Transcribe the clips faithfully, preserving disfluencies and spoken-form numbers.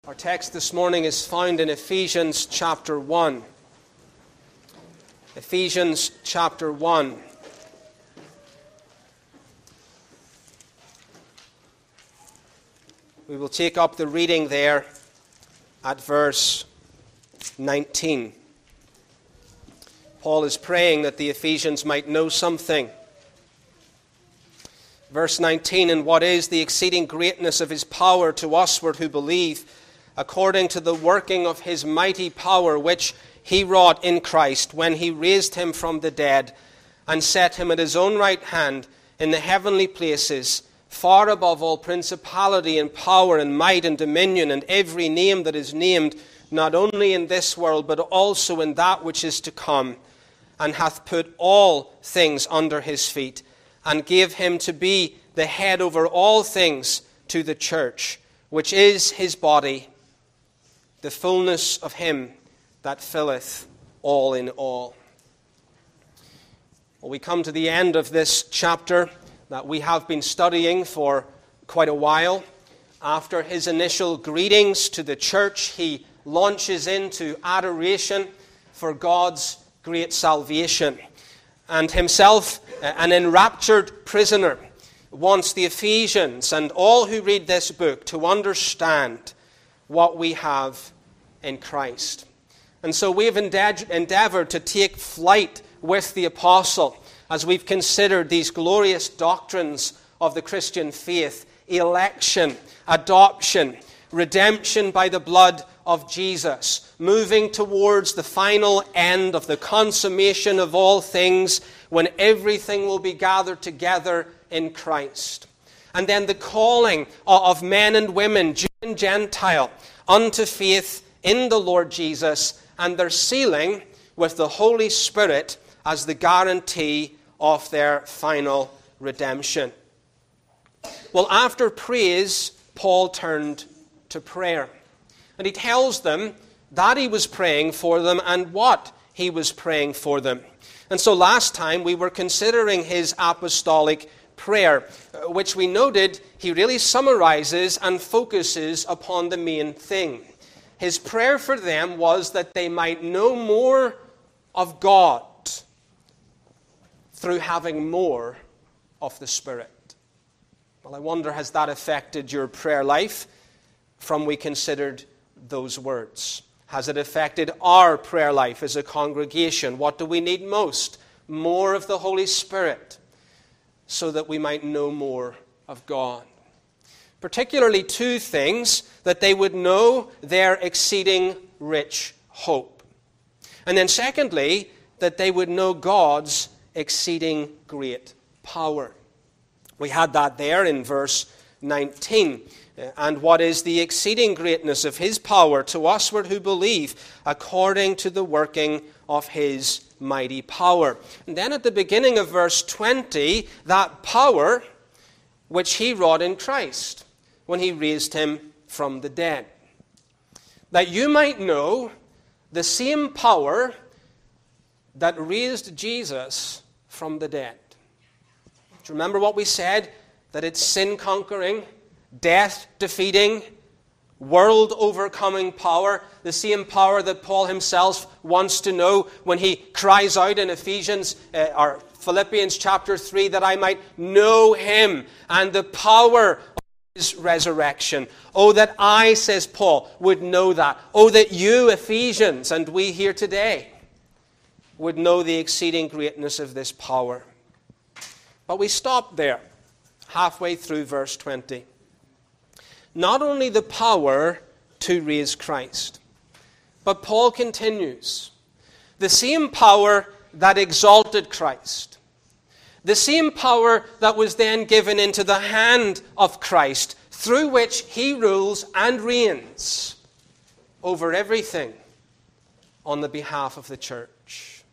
Our text this morning is found in Ephesians chapter one. Ephesians chapter one. We will take up the reading there at verse nineteen. Paul is praying that the Ephesians might know something. Verse nineteen, "And what is the exceeding greatness of his power to usward who believe, according to the working of his mighty power, which he wrought in Christ, when he raised him from the dead, and set him at his own right hand in the heavenly places, far above all principality and power and might and dominion, and every name that is named, not only in this world, but also in that which is to come, and hath put all things under his feet, and gave him to be the head over all things to the church, which is his body, the fullness of him that filleth all in all." Well, we come to the end of this chapter that we have been studying for quite a while. After his initial greetings to the church, he launches into adoration for God's great salvation. And himself, an enraptured prisoner, wants the Ephesians and all who read this book to understand what we have in Christ. And so we've endeavored to take flight with the apostle as we've considered these glorious doctrines of the Christian faith: election, adoption, redemption by the blood of Jesus, moving towards the final end of the consummation of all things, when everything will be gathered together in Christ. And then the calling of men and women, Jew and Gentile, unto faith in the Lord Jesus, and their sealing with the Holy Spirit as the guarantee of their final redemption. Well, after praise, Paul turned to prayer. And he tells them that he was praying for them and what he was praying for them. And so last time we were considering his apostolic prayer, which we noted he really summarizes and focuses upon the main thing. His prayer for them was that they might know more of God through having more of the Spirit. Well, I wonder, has that affected your prayer life from we considered those words? Has it affected our prayer life as a congregation? What do we need most? More of the Holy Spirit, so that we might know more of God. Particularly two things: that they would know their exceeding rich hope. And then secondly, that they would know God's exceeding great power. We had that there in verse nineteen. "And what is the exceeding greatness of his power to usward who believe, according to the working of his mighty power." And then at the beginning of verse twenty, that power which he wrought in Christ when he raised him from the dead. That you might know the same power that raised Jesus from the dead. Do you remember what we said? That it's sin-conquering, death-defeating, world-overcoming power. The same power that Paul himself wants to know when he cries out in Ephesians uh, or Philippians chapter three, that I might know him and the power of his resurrection. Oh, that I, says Paul, would know that. Oh, that you, Ephesians, and we here today, would know the exceeding greatness of this power. But we stop there, halfway through verse twenty. Not only the power to raise Christ, but Paul continues, the same power that exalted Christ, the same power that was then given into the hand of Christ, through which he rules and reigns over everything on the behalf of the church.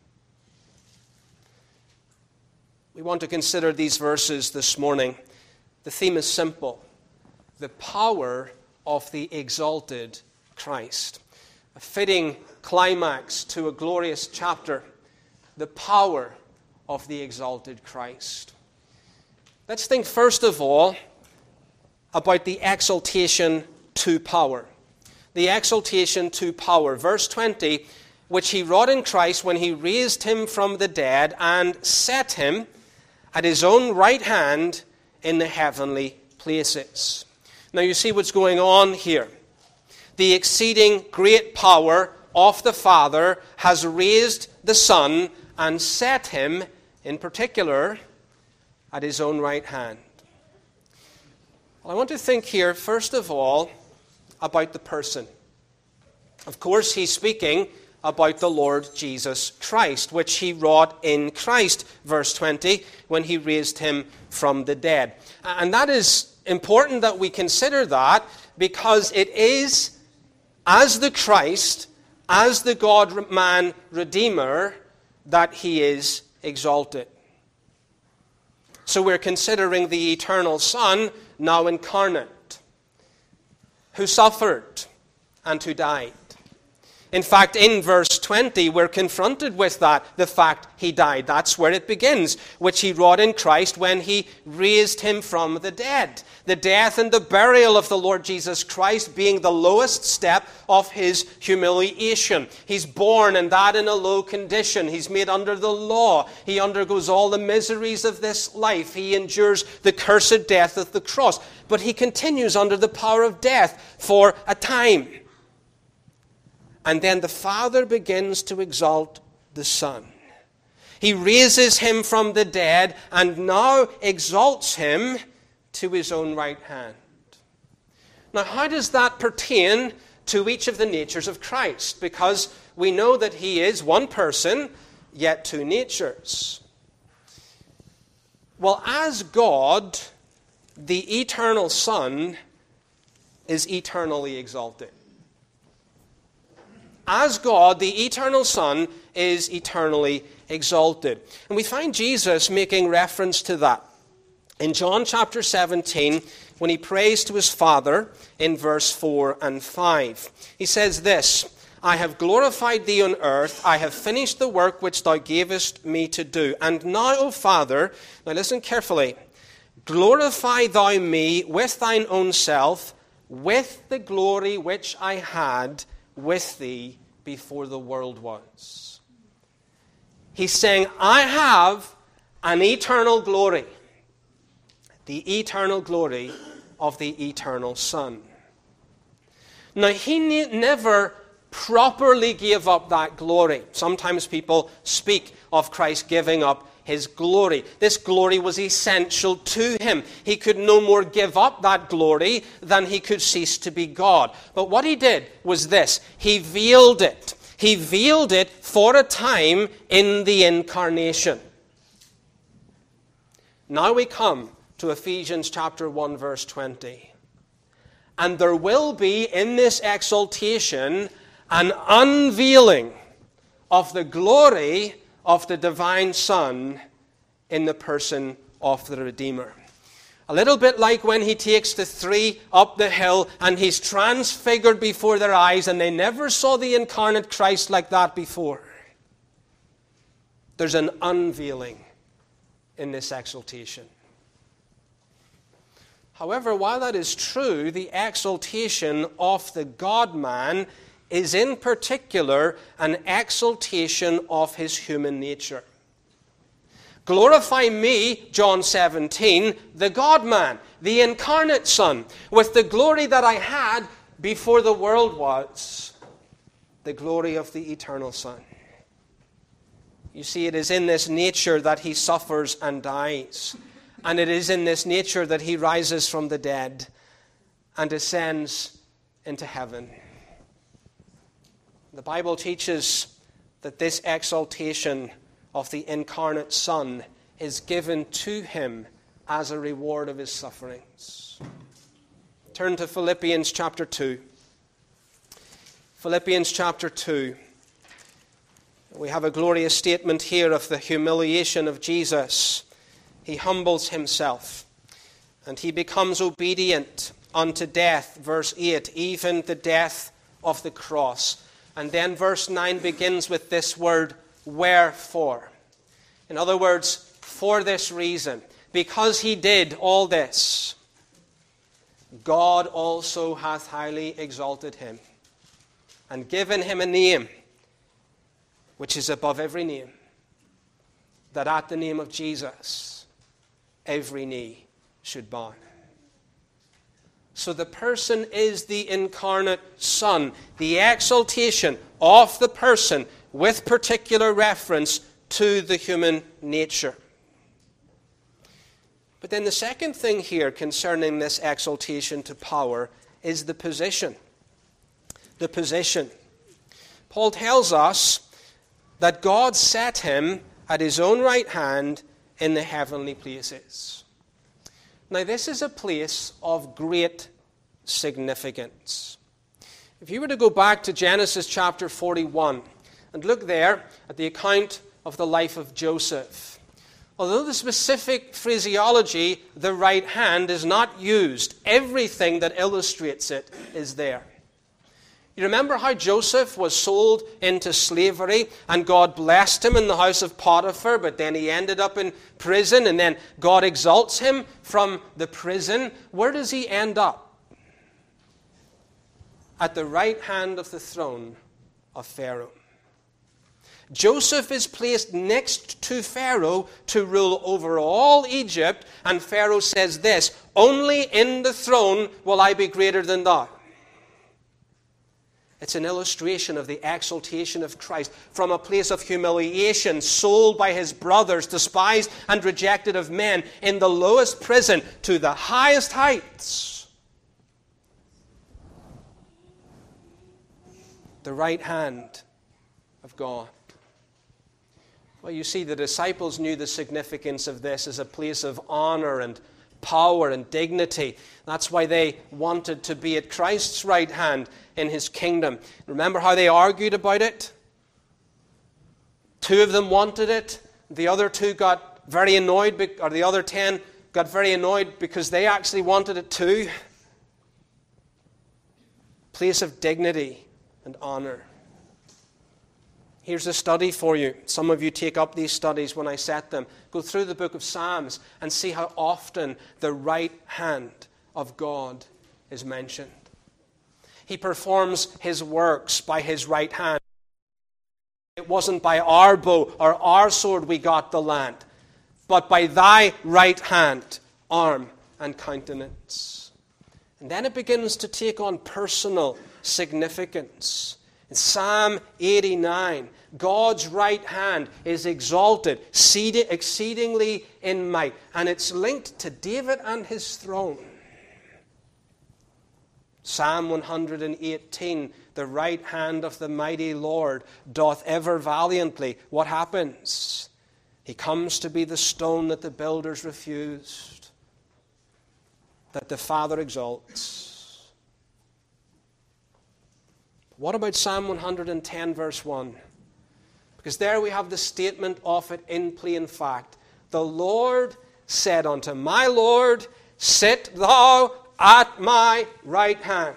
We want to consider these verses this morning. The theme is simple: the power of the exalted Christ. A fitting climax to a glorious chapter. The power of the exalted Christ. Let's think first of all about the exaltation to power. the exaltation to power. Verse twenty, which he wrought in Christ when he raised him from the dead and set him at his own right hand in the heavenly places. Now you see what's going on here. The exceeding great power of the Father has raised the Son and set him, in particular, at his own right hand. Well, I want to think here, first of all, about the person. Of course, he's speaking about the Lord Jesus Christ, which he wrought in Christ, verse twenty, when he raised him from the dead. And that is important that we consider that, because it is as the Christ, as the God-man Redeemer, that he is exalted. So we're considering the eternal Son, now incarnate, who suffered and who died. In fact, in verse twenty, we're confronted with that, the fact he died. That's where it begins, which he wrought in Christ when he raised him from the dead. The death and the burial of the Lord Jesus Christ being the lowest step of his humiliation. He's born, and that in a low condition. He's made under the law. He undergoes all the miseries of this life. He endures the cursed death of the cross. But he continues under the power of death for a time. And then the Father begins to exalt the Son. He raises him from the dead and now exalts him to his own right hand. Now, how does that pertain to each of the natures of Christ? Because we know that he is one person, yet two natures. Well, as God, the eternal Son is eternally exalted. As God, the eternal Son is eternally exalted. And we find Jesus making reference to that. In John chapter seventeen, when he prays to his Father in verse four and five, he says this, I have glorified thee on earth, I have finished the work which thou gavest me to do. And now, O Father, now listen carefully, glorify thou me with thine own self, with the glory which I had with thee before the world was. He's saying, I have an eternal glory. The eternal glory of the eternal Son. Now, he ne- never properly gave up that glory. Sometimes people speak of Christ giving up his glory. This glory was essential to him. He could no more give up that glory than he could cease to be God. But what he did was this. He veiled it. He veiled it for a time in the incarnation. Now we come to Ephesians chapter one, verse twenty. And there will be in this exaltation an unveiling of the glory of the divine Son in the person of the Redeemer. A little bit like when he takes the three up the hill and he's transfigured before their eyes, and they never saw the incarnate Christ like that before. There's an unveiling in this exaltation. However, while that is true, the exaltation of the God-man is in particular an exaltation of his human nature. Glorify me, John seventeen, the God-man, the incarnate Son, with the glory that I had before the world was, the glory of the eternal Son. You see, it is in this nature that he suffers and dies. And it is in this nature that he rises from the dead and ascends into heaven. The Bible teaches that this exaltation of the incarnate Son is given to him as a reward of his sufferings. Turn to Philippians chapter two. Philippians chapter two. We have a glorious statement here of the humiliation of Jesus. He humbles himself, and he becomes obedient unto death, verse eight, even the death of the cross. And then verse nine begins with this word, wherefore. In other words, for this reason. Because he did all this, God also hath highly exalted him and given him a name which is above every name, that at the name of Jesus every knee should bow. So the person is the incarnate Son, the exaltation of the person with particular reference to the human nature. But then the second thing here concerning this exaltation to power is the position. The position. Paul tells us that God set him at his own right hand in the heavenly places. Now, this is a place of great significance. If you were to go back to Genesis chapter forty-one and look there at the account of the life of Joseph, although the specific phraseology, the right hand, is not used, everything that illustrates it is there. You remember how Joseph was sold into slavery and God blessed him in the house of Potiphar, but then he ended up in prison and then God exalts him from the prison. Where does he end up? At the right hand of the throne of Pharaoh. Joseph is placed next to Pharaoh to rule over all Egypt, and Pharaoh says this, "Only in the throne will I be greater than thou." It's an illustration of the exaltation of Christ from a place of humiliation, sold by his brothers, despised and rejected of men, in the lowest prison to the highest heights. The right hand of God. Well, you see, the disciples knew the significance of this as a place of honor and power and dignity. That's why they wanted to be at Christ's right hand in his kingdom. Remember how they argued about it? Two of them wanted it. The other two got very annoyed, or the other ten got very annoyed because they actually wanted it too. Place of dignity and honor. Here's a study for you. Some of you take up these studies when I set them. Go through the book of Psalms and see how often the right hand of God is mentioned. He performs his works by his right hand. It wasn't by our bow or our sword we got the land, but by thy right hand, arm, and countenance. And then it begins to take on personal significance. In Psalm eighty-nine, God's right hand is exalted exceedingly in might, and it's linked to David and his throne. Psalm one hundred eighteen, the right hand of the mighty Lord doth ever valiantly. What happens? He comes to be the stone that the builders refused, that the Father exalts. What about Psalm one hundred ten, verse one? Because there we have the statement of it in plain fact. The Lord said unto my Lord, sit thou at my right hand.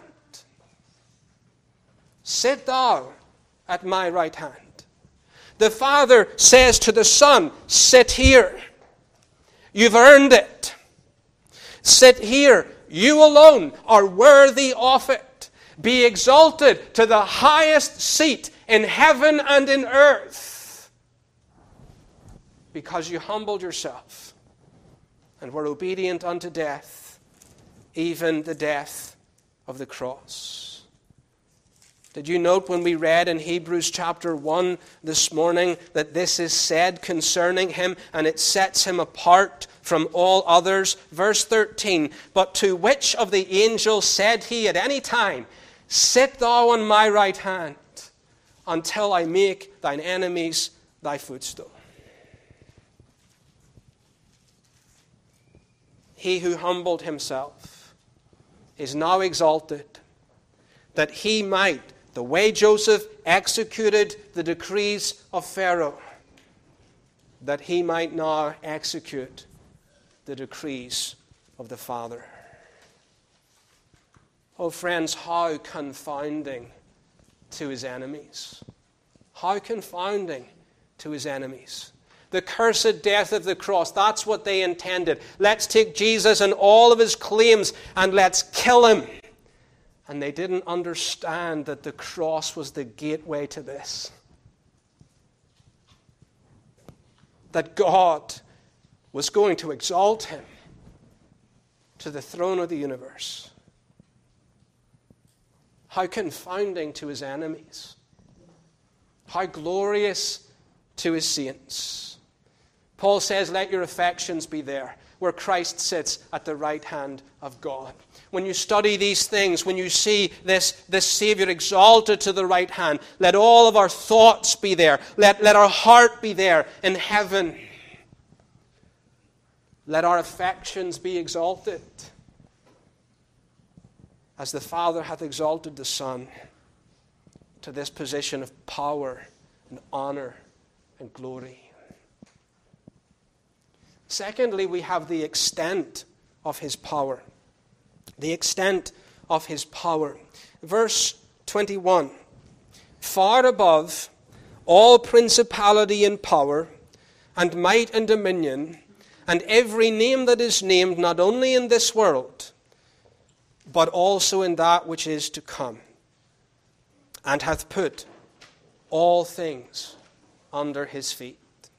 Sit thou at my right hand. The Father says to the Son, sit here. You've earned it. Sit here. You alone are worthy of it. Be exalted to the highest seat in heaven and in earth, because you humbled yourself and were obedient unto death, even the death of the cross. Did you note when we read in Hebrews chapter one this morning that this is said concerning him, and it sets him apart from all others? Verse thirteen, but to which of the angels said he at any time, sit thou on my right hand until I make thine enemies thy footstool. He who humbled himself is now exalted, that he might, the way Joseph executed the decrees of Pharaoh, that he might now execute the decrees of the Father. Oh, friends, how confounding to his enemies. How confounding to his enemies. The cursed death of the cross, that's what they intended. Let's take Jesus and all of his claims and let's kill him. And they didn't understand that the cross was the gateway to this. That God was going to exalt him to the throne of the universe. How confounding to his enemies. How glorious to his saints. Paul says, let your affections be there, where Christ sits at the right hand of God. When you study these things, when you see this, this Savior exalted to the right hand, let all of our thoughts be there. Let, let our heart be there in heaven. Let our affections be exalted, as the Father hath exalted the Son to this position of power and honor and glory. Secondly, we have the extent of his power. The extent of his power. Verse twenty-one. Far above all principality and power, and might and dominion, and every name that is named, not only in this world, but also in that which is to come, and hath put all things under his feet.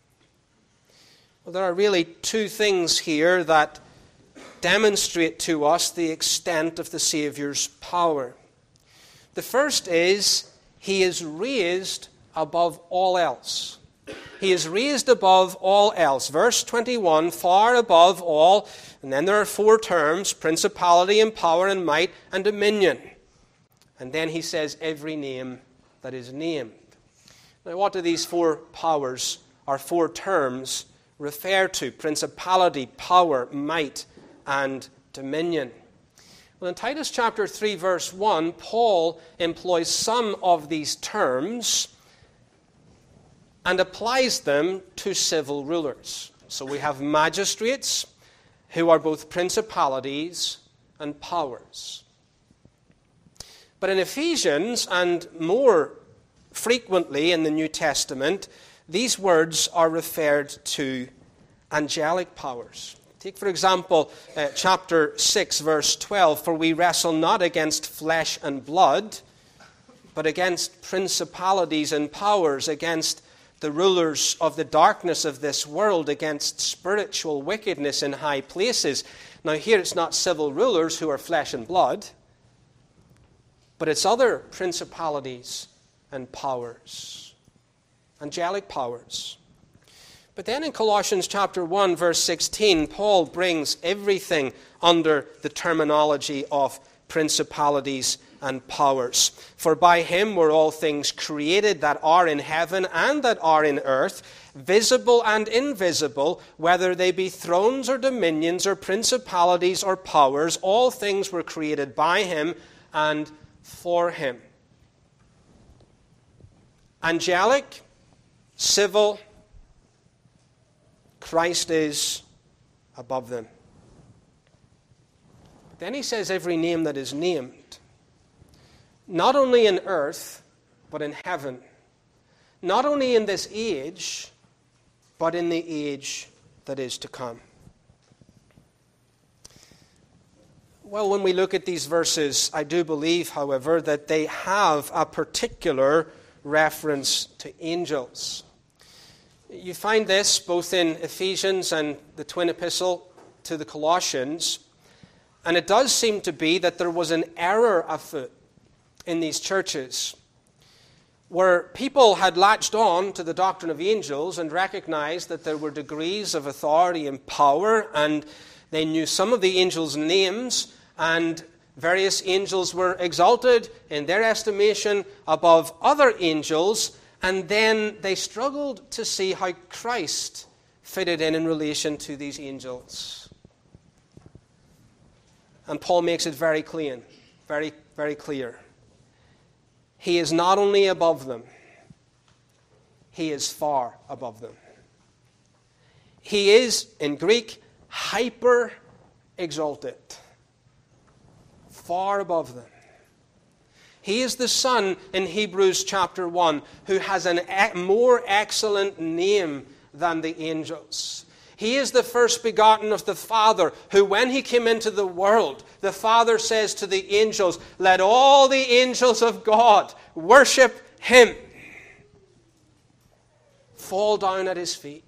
Well, there are really two things here that demonstrate to us the extent of the Savior's power. The first is, he is raised above all else. He is raised above all else. Verse twenty-one, far above all, and then there are four terms, principality and power and might and dominion. And then he says, every name that is named. Now, what do these four powers, or four terms, refer to? Principality, power, might, and dominion. Well, in Titus chapter three, verse one, Paul employs some of these terms and applies them to civil rulers. So we have magistrates who are both principalities and powers. But in Ephesians, and more frequently in the New Testament, these words are referred to angelic powers. Take, for example, uh, chapter six, verse twelve, for we wrestle not against flesh and blood, but against principalities and powers, against the rulers of the darkness of this world, against spiritual wickedness in high places. Now here it's not civil rulers who are flesh and blood, but it's other principalities and powers, angelic powers. But then in Colossians chapter one, verse sixteen, Paul brings everything under the terminology of principalities and powers. For by him were all things created that are in heaven and that are in earth, visible and invisible, whether they be thrones or dominions or principalities or powers. All things were created by him and for him. Angelic, civil, Christ is above them. Then he says every name that is named. Not only in earth, but in heaven. Not only in this age, but in the age that is to come. Well, when we look at these verses, I do believe, however, that they have a particular reference to angels. You find this both in Ephesians and the twin epistle to the Colossians, and it does seem to be that there was an error afoot in these churches, where people had latched on to the doctrine of angels and recognized that there were degrees of authority and power, and they knew some of the angels' names, and various angels were exalted in their estimation above other angels, and then they struggled to see how Christ fitted in in relation to these angels. And Paul makes it very clean, very, very clear. He is not only above them, he is far above them. He is, in Greek, hyper exalted, far above them. He is the Son in Hebrews chapter one who has a more excellent name than the angels. He is the first begotten of the Father, who when he came into the world, the Father says to the angels, let all the angels of God worship him. Fall down at his feet.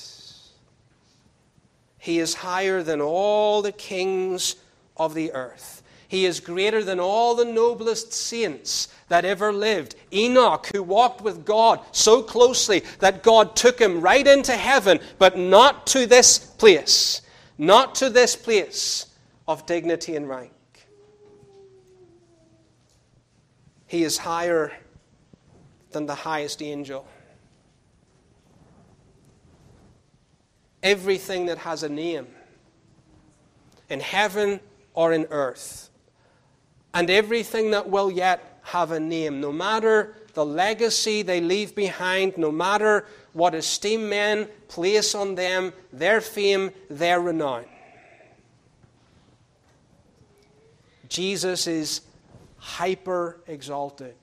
He is higher than all the kings of the earth. He is greater than all the noblest saints that ever lived. Enoch, who walked with God so closely that God took him right into heaven, but not to this place, not to this place of dignity and rank. He is higher than the highest angel. Everything that has a name, in heaven or in earth, and everything that will yet have a name, no matter the legacy they leave behind, no matter what esteem men place on them, their fame, their renown. Jesus is hyper exalted,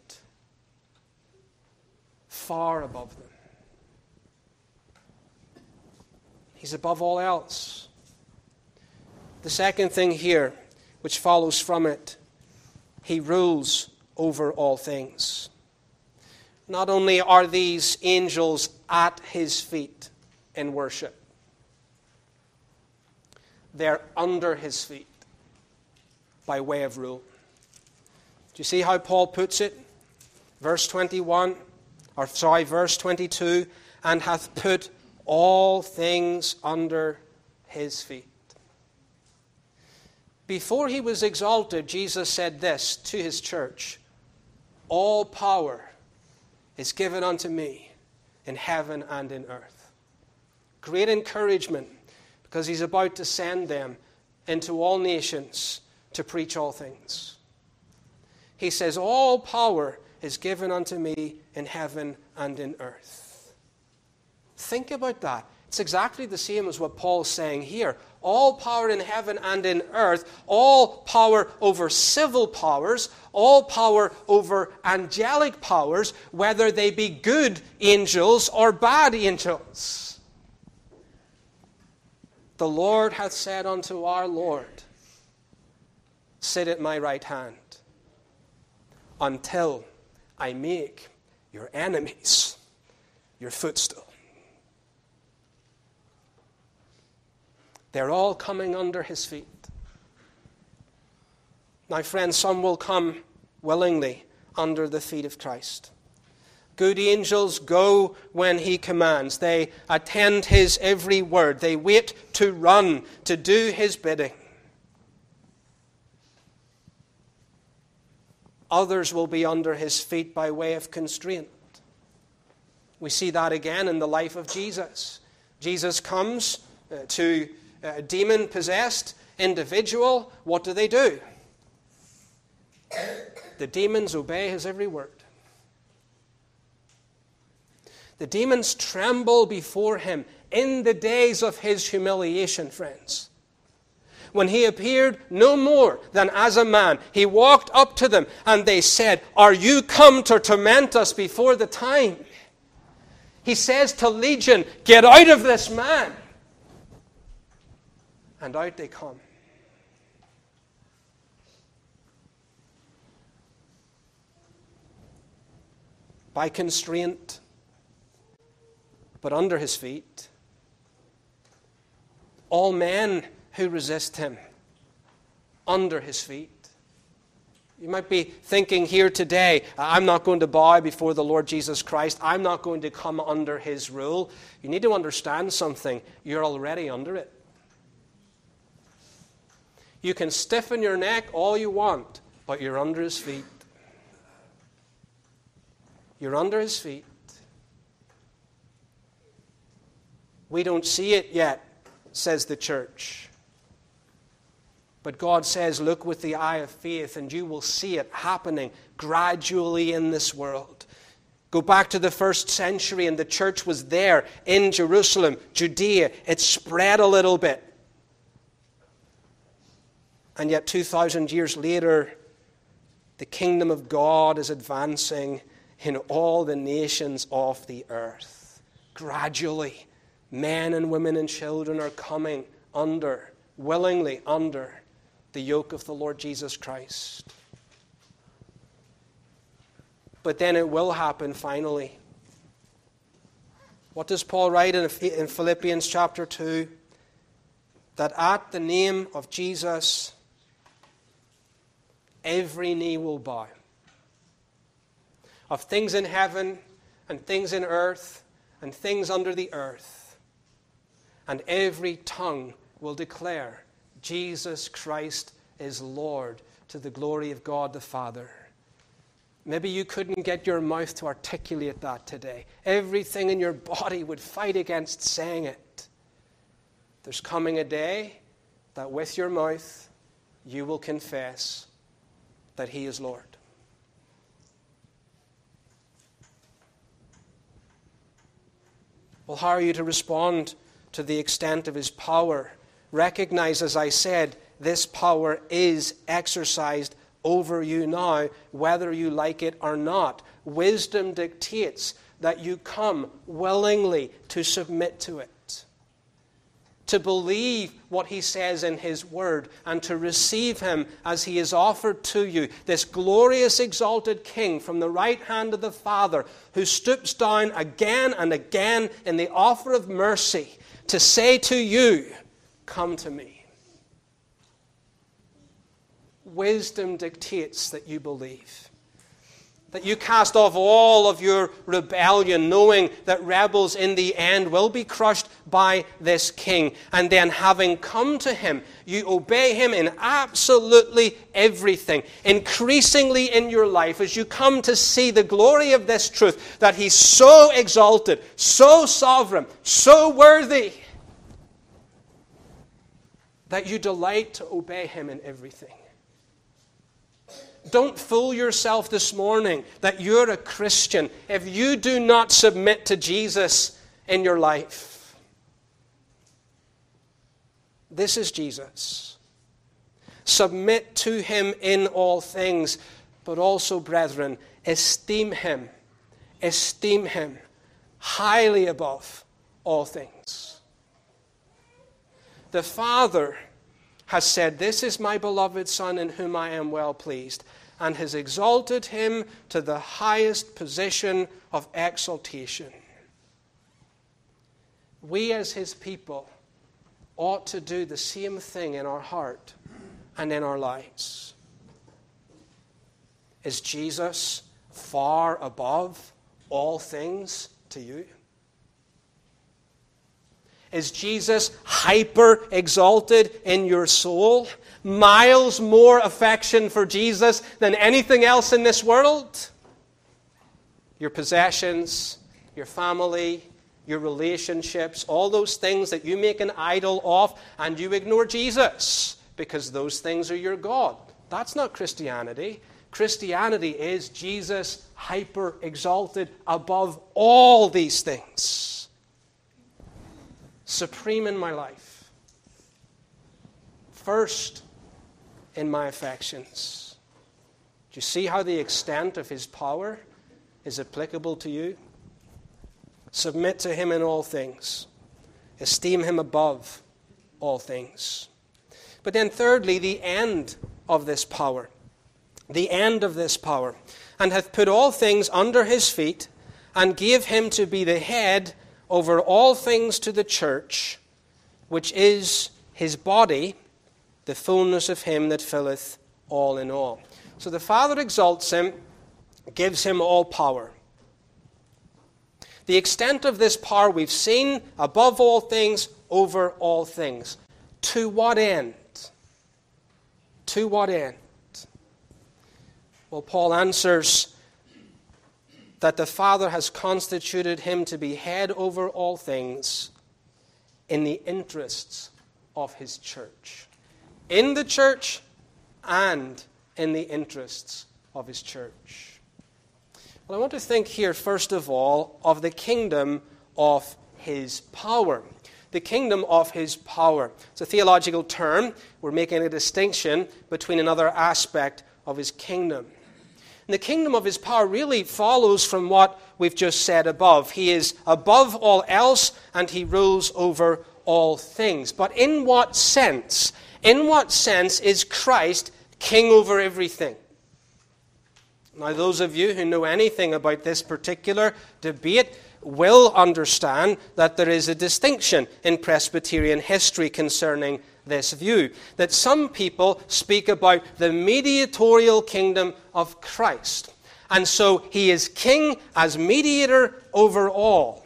far above them. He's above all else. The second thing here, which follows from it, he rules over all things. Not only are these angels at his feet in worship, they're under his feet by way of rule. Do you see how Paul puts it? Verse twenty-one, or sorry, verse twenty-two, and hath put all things under his feet. Before he was exalted, Jesus said this to his church: all power is given unto me in heaven and in earth. Great encouragement, because he's about to send them into all nations to preach all things. He says, all power is given unto me in heaven and in earth. Think about that. It's exactly the same as what Paul's saying here. All power in heaven and in earth, all power over civil powers, all power over angelic powers, whether they be good angels or bad angels. The Lord hath said unto our Lord, sit at my right hand, until I make your enemies your footstool. They're all coming under his feet. Now, friends, some will come willingly under the feet of Christ. Good angels go when he commands. They attend his every word. They wait to run, to do his bidding. Others will be under his feet by way of constraint. We see that again in the life of Jesus. Jesus comes uh, to a demon-possessed individual. What do they do? The demons obey his every word. The demons tremble before him in the days of his humiliation, friends. When he appeared no more than as a man, he walked up to them and they said, are you come to torment us before the time? He says to Legion, get out of this man. And out they come. By constraint, but under his feet. All men who resist him, under his feet. You might be thinking here today, I'm not going to bow before the Lord Jesus Christ. I'm not going to come under his rule. You need to understand something. You're already under it. You can stiffen your neck all you want, but you're under his feet. You're under his feet. We don't see it yet, says the church. But God says, look with the eye of faith, and you will see it happening gradually in this world. Go back to the first century, and the church was there in Jerusalem, Judea. It spread a little bit. And yet two thousand years later, the kingdom of God is advancing in all the nations of the earth. Gradually, Men and women and children are coming under, willingly under, the yoke of the Lord Jesus Christ. But then it will happen finally. What does Paul write in Philippians chapter two? That at the name of Jesus, every knee will bow. Of things in heaven and things in earth and things under the earth. And every tongue will declare Jesus Christ is Lord, to the glory of God the Father. Maybe you couldn't get your mouth to articulate that today. Everything in your body would fight against saying it. There's coming a day that with your mouth you will confess that He is Lord. Well, how are you to respond to the extent of His power? Recognize, as I said, this power is exercised over you now, whether you like it or not. Wisdom dictates that you come willingly to submit to it, to believe what He says in His Word, and to receive Him as He is offered to you, this glorious exalted King from the right hand of the Father, who stoops down again and again in the offer of mercy to say to you, come to me. Wisdom dictates that you believe, that you cast off all of your rebellion, knowing that rebels in the end will be crushed by this King. And then, having come to Him, you obey Him in absolutely everything. Increasingly in your life, as you come to see the glory of this truth, that He's so exalted, so sovereign, so worthy, that you delight to obey Him in everything. Don't fool yourself this morning that you're a Christian if you do not submit to Jesus in your life. This is Jesus. Submit to Him in all things, but also, brethren, esteem Him, esteem Him highly above all things. The Father has said, this is my beloved Son in whom I am well pleased, and has exalted Him to the highest position of exaltation. We as His people ought to do the same thing in our heart and in our lives. Is Jesus far above all things to you? Is Jesus hyper exalted in your soul? Miles more affection for Jesus than anything else in this world? Your possessions, your family, your relationships, all those things that you make an idol of, and you ignore Jesus because those things are your God. That's not Christianity. Christianity is Jesus hyper exalted above all these things. Supreme in my life. First in my affections. Do you see how the extent of His power is applicable to you? Submit to Him in all things. Esteem Him above all things. But then thirdly, the end of this power. The end of this power. And hath put all things under His feet, and gave Him to be the head over all things to the church, which is His body, the fullness of Him that filleth all in all. So the Father exalts Him, gives Him all power. The extent of this power we've seen, above all things, over all things. To what end? To what end? Well, Paul answers that the Father has constituted Him to be head over all things in the interests of His church. In the church and in the interests of His church. Well, I want to think here, first of all, of the kingdom of His power. The kingdom of His power. It's a theological term. We're making a distinction between another aspect of His kingdom. And the kingdom of his power really follows from what we've just said above. He is above all else, and he rules over all things. But in what sense? In what sense is Christ king over everything? Now, those of you who know anything about this particular debate will understand that there is a distinction in Presbyterian history concerning this view. That some people speak about the mediatorial kingdom of Christ. And so he is king as mediator over all.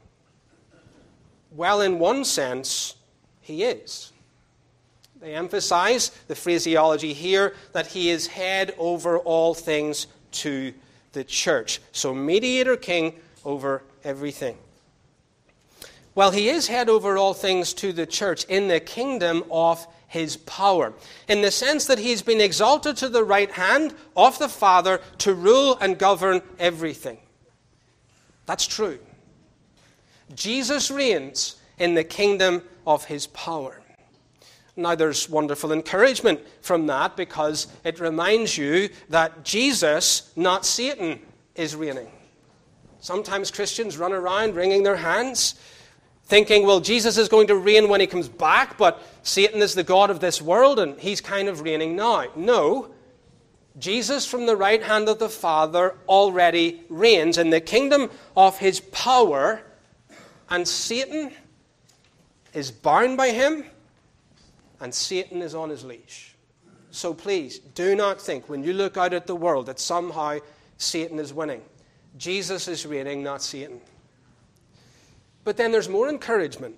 Well, in one sense, he is. They emphasize the phraseology here that he is head over all things to the church. So mediator king over everything. Well, he is head over all things to the church in the kingdom of his power, in the sense that he's been exalted to the right hand of the Father to rule and govern everything. That's true. Jesus reigns in the kingdom of his power. Now, there's wonderful encouragement from that, because it reminds you that Jesus, not Satan, is reigning. Sometimes Christians run around wringing their hands, thinking, well, Jesus is going to reign when he comes back, but Satan is the god of this world, and he's kind of reigning now. No, Jesus from the right hand of the Father already reigns in the kingdom of his power, and Satan is bound by him, and Satan is on his leash. So please, do not think when you look out at the world that somehow Satan is winning. Jesus is reigning, not Satan. But then there's more encouragement.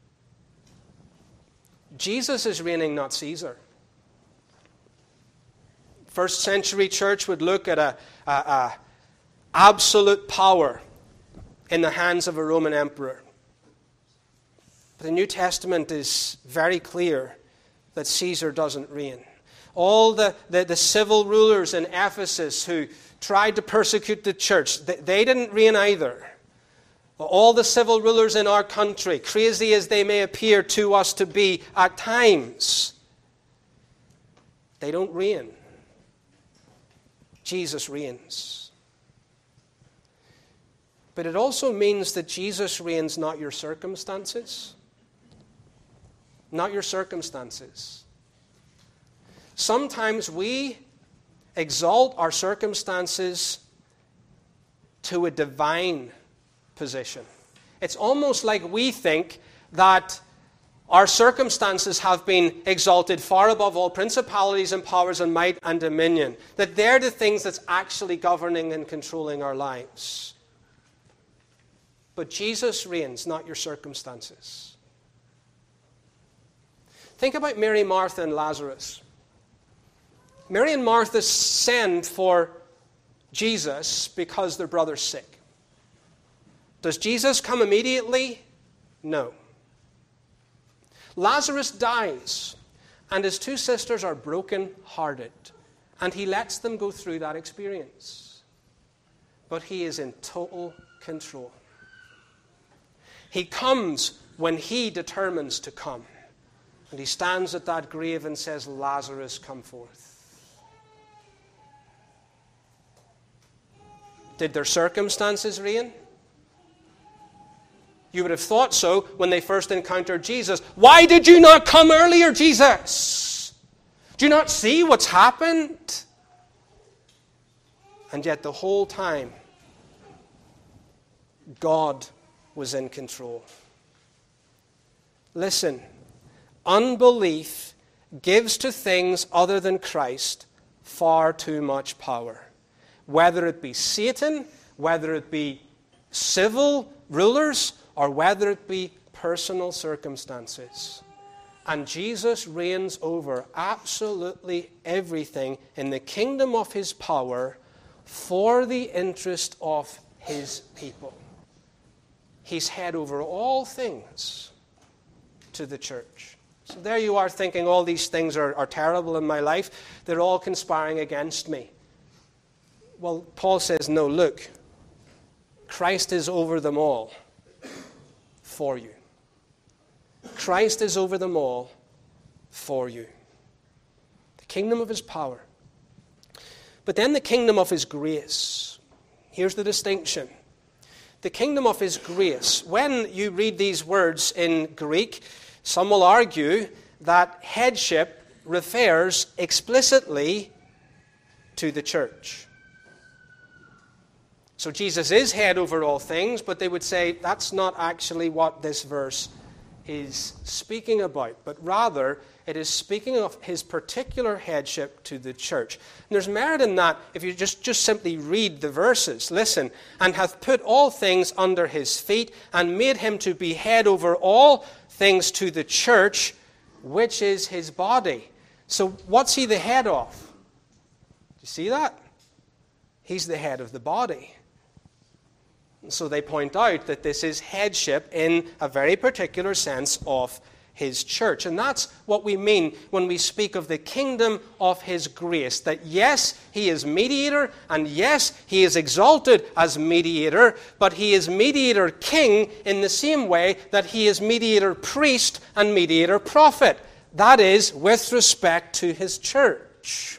Jesus is reigning, not Caesar. First century church would look at a, a, a absolute power in the hands of a Roman emperor. But the New Testament is very clear that Caesar doesn't reign. All the, the, the civil rulers in Ephesus who tried to persecute the church, they, they didn't reign either. All the civil rulers in our country, crazy as they may appear to us to be at times, they don't reign. Jesus reigns. But it also means that Jesus reigns, not your circumstances. Not your circumstances. Sometimes we exalt our circumstances to a divine position. It's almost like we think that our circumstances have been exalted far above all principalities and powers and might and dominion. That they're the things that's actually governing and controlling our lives. But Jesus reigns, not your circumstances. Think about Mary, Martha, and Lazarus. Mary and Martha send for Jesus because their brother's sick. Does Jesus come immediately? No. Lazarus dies, and his two sisters are broken-hearted, and he lets them go through that experience. But he is in total control. He comes when he determines to come, and he stands at that grave and says, Lazarus, come forth. Did their circumstances reign? You would have thought so when they first encountered Jesus. Why did you not come earlier, Jesus? Do you not see what's happened? And yet the whole time, God was in control. Listen, unbelief gives to things other than Christ far too much power. Whether it be Satan, whether it be civil rulers, or whether it be personal circumstances. And Jesus reigns over absolutely everything in the kingdom of his power for the interest of his people. He's head over all things to the church. So there you are thinking all these things are, are terrible in my life. They're all conspiring against me. Well, Paul says, no, look, Christ is over them all. For you. Christ is over them all for you. The kingdom of his power. But then the kingdom of his grace. Here's the distinction. The kingdom of his grace. When you read these words in Greek, some will argue that headship refers explicitly to the church. So Jesus is head over all things, but they would say that's not actually what this verse is speaking about, but rather it is speaking of his particular headship to the church. And there's merit in that if you just, just simply read the verses. Listen, and hath put all things under his feet, and made him to be head over all things to the church, which is his body. So what's he the head of? Do you see that? He's the head of the body. And so they point out that this is headship in a very particular sense of his church. And that's what we mean when we speak of the kingdom of his grace. That yes, he is mediator, and yes, he is exalted as mediator, but he is mediator king in the same way that he is mediator priest and mediator prophet. That is, with respect to his church.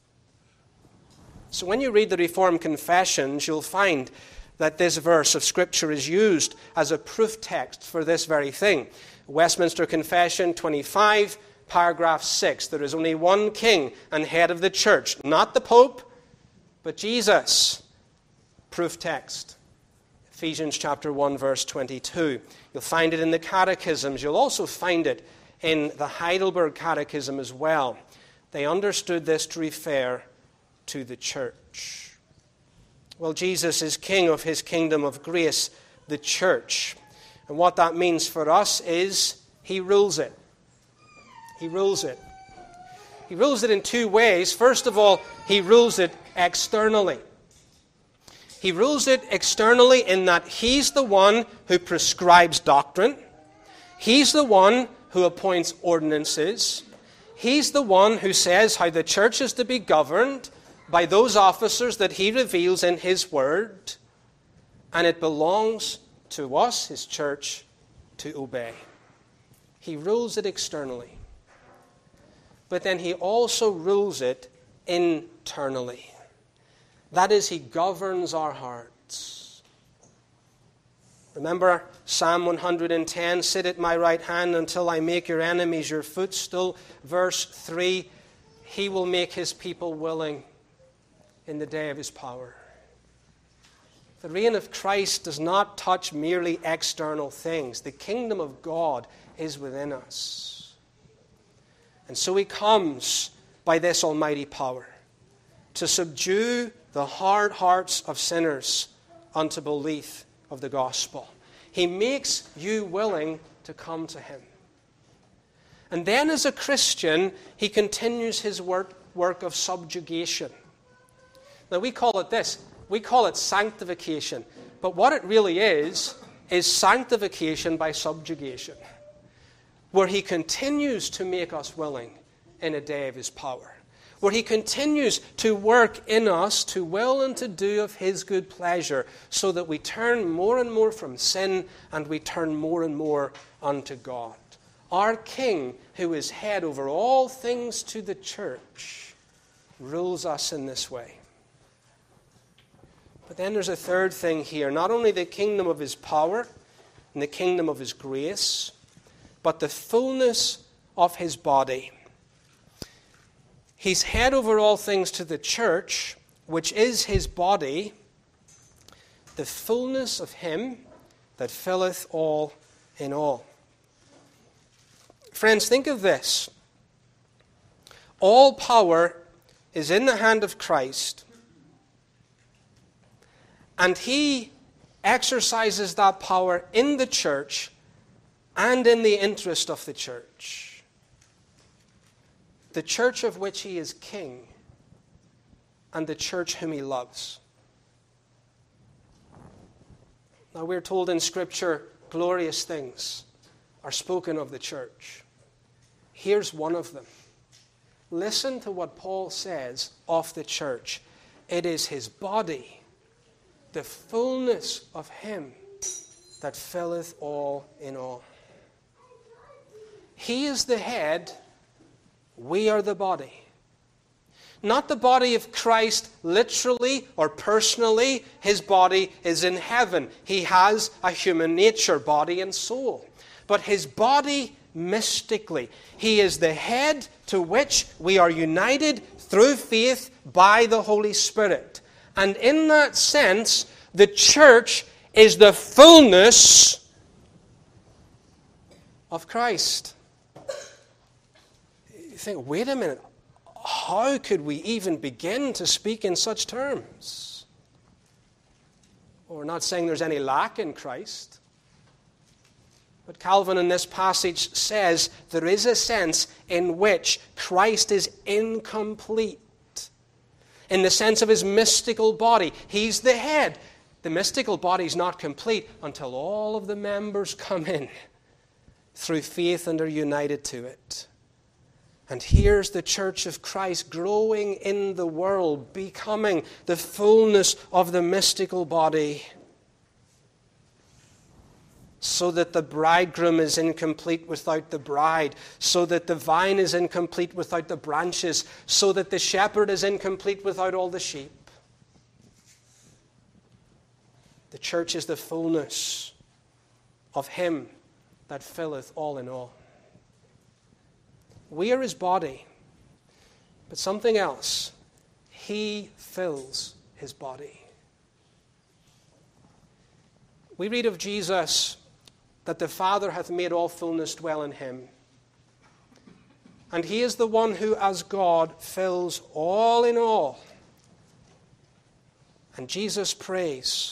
So when you read the Reformed Confessions, you'll find that this verse of Scripture is used as a proof text for this very thing. Westminster Confession twenty-five, paragraph six. There is only one king and head of the church, not the Pope, but Jesus. Proof text. Ephesians chapter one, verse twenty-two. You'll find it in the catechisms. You'll also find it in the Heidelberg Catechism as well. They understood this to refer to the church. Well, Jesus is king of his kingdom of grace, the church. And what that means for us is he rules it. He rules it. He rules it in two ways. First of all, he rules it externally. He rules it externally in that he's the one who prescribes doctrine. He's the one who appoints ordinances. He's the one who says how the church is to be governed by those officers that he reveals in his word, and it belongs to us, his church, to obey. He rules it externally, but then he also rules it internally. That is, he governs our hearts. Remember Psalm one hundred ten, sit at my right hand until I make your enemies your footstool. Verse three, he will make his people willing in the day of his power. The reign of Christ does not touch merely external things. The kingdom of God is within us. And so he comes by this almighty power to subdue the hard hearts of sinners unto belief of the gospel. He makes you willing to come to him. And then as a Christian, he continues his work, work of subjugation. Now, we call it this. We call it sanctification. But what it really is, is sanctification by subjugation, where he continues to make us willing in a day of his power, where he continues to work in us to will and to do of his good pleasure, so that we turn more and more from sin and we turn more and more unto God. Our King, who is head over all things to the church, rules us in this way. But then there's a third thing here. Not only the kingdom of his power and the kingdom of his grace, but the fullness of his body. He's head over all things to the church, which is his body, the fullness of him that filleth all in all. Friends, think of this. All power is in the hand of Christ, and he exercises that power in the church and in the interest of the church. The church of which he is king, and the church whom he loves. Now, we're told in Scripture, glorious things are spoken of the church. Here's one of them. Listen to what Paul says of the church. It is his body, the fullness of him that filleth all in all. He is the head, we are the body. Not the body of Christ literally or personally. His body is in heaven. He has a human nature, body and soul. But his body mystically. He is the head to which we are united through faith by the Holy Spirit. And in that sense, the church is the fullness of Christ. You think, wait a minute. How could we even begin to speak in such terms? Well, we're not saying there's any lack in Christ. But Calvin in this passage says there is a sense in which Christ is incomplete. In the sense of his mystical body. He's the head. The mystical body is not complete until all of the members come in through faith and are united to it. And here's the church of Christ growing in the world, becoming the fullness of the mystical body, so that the bridegroom is incomplete without the bride, so that the vine is incomplete without the branches, so that the shepherd is incomplete without all the sheep. The church is the fullness of him that filleth all in all. We are his body, but something else. He fills his body. We read of Jesus that the Father hath made all fullness dwell in him. And he is the one who, as God, fills all in all. And Jesus prays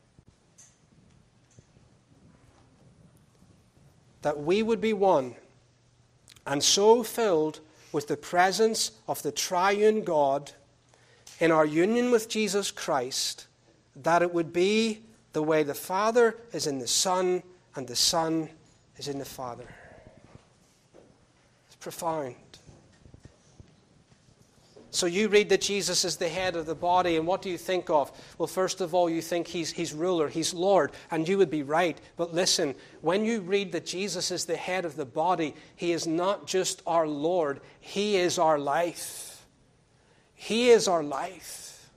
that we would be one, and so filled with the presence of the triune God in our union with Jesus Christ, that it would be the way the Father is in the Son and the Son is in the Father. It's profound. So you read that Jesus is the head of the body, and what do you think of? Well, first of all, you think he's, he's ruler, he's Lord, and you would be right. But listen, when you read that Jesus is the head of the body, he is not just our Lord, he is our life. He is our life.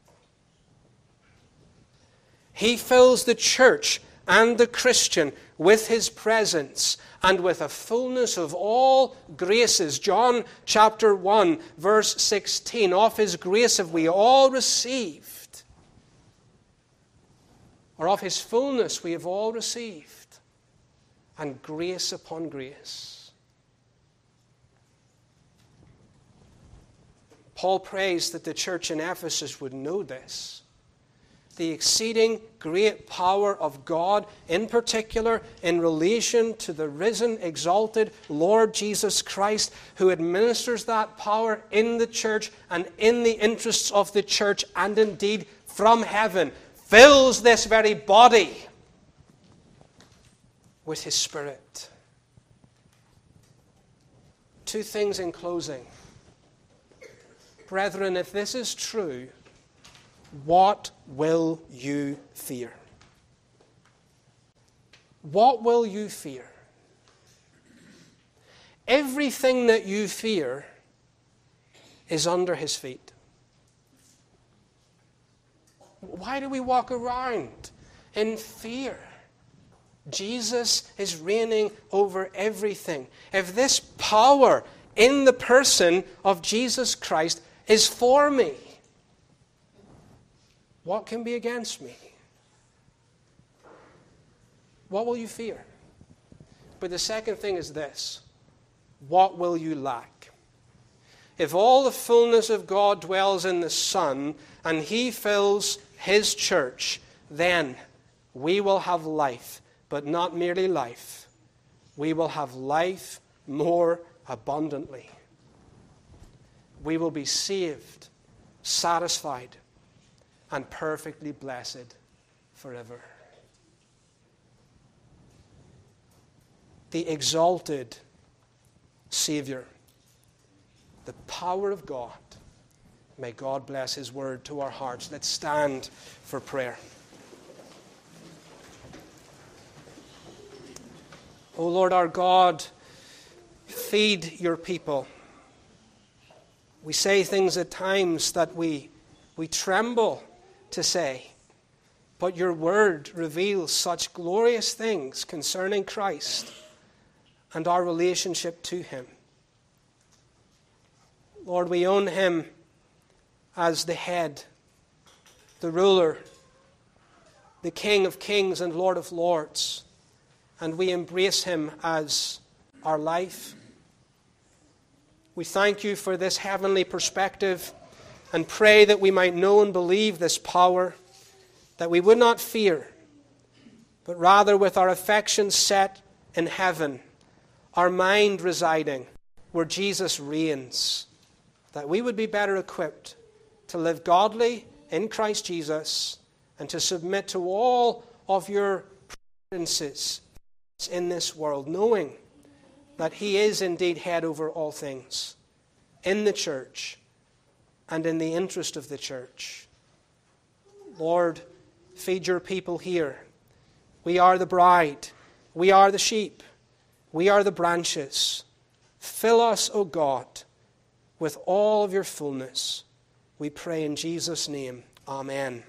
He fills the church and the Christian with his presence and with a fullness of all graces. John chapter one, verse sixteen, of his grace have we all received. Or of his fullness we have all received. And grace upon grace. Paul prays that the church in Ephesus would know this. The exceeding great power of God, in particular in relation to the risen, exalted Lord Jesus Christ, who administers that power in the church and in the interests of the church, and indeed from heaven, fills this very body with his Spirit. Two things in closing. Brethren, if this is true, what will you fear? What will you fear? Everything that you fear is under his feet. Why do we walk around in fear? Jesus is reigning over everything. If this power in the person of Jesus Christ is for me, what can be against me? What will you fear? But the second thing is this. What will you lack? If all the fullness of God dwells in the Son, and he fills his church, then we will have life, but not merely life. We will have life more abundantly. We will be saved, satisfied, and perfectly blessed forever. The exalted Savior, the power of God. May God bless his word to our hearts. Let's stand for prayer. O Lord our God, feed your people. We say things at times that we, we tremble to say, but your word reveals such glorious things concerning Christ and our relationship to him. Lord, we own him as the head, the ruler, the King of kings and Lord of lords, and we embrace him as our life. We thank you for this heavenly perspective and pray that we might know and believe this power, that we would not fear, but rather with our affections set in heaven, our mind residing where Jesus reigns, that we would be better equipped to live godly in Christ Jesus and to submit to all of your providences in this world, knowing that he is indeed head over all things in the church and in the interest of the church. Lord, feed your people here. We are the bride. We are the sheep. We are the branches. Fill us, O God, with all of your fullness. We pray in Jesus' name. Amen.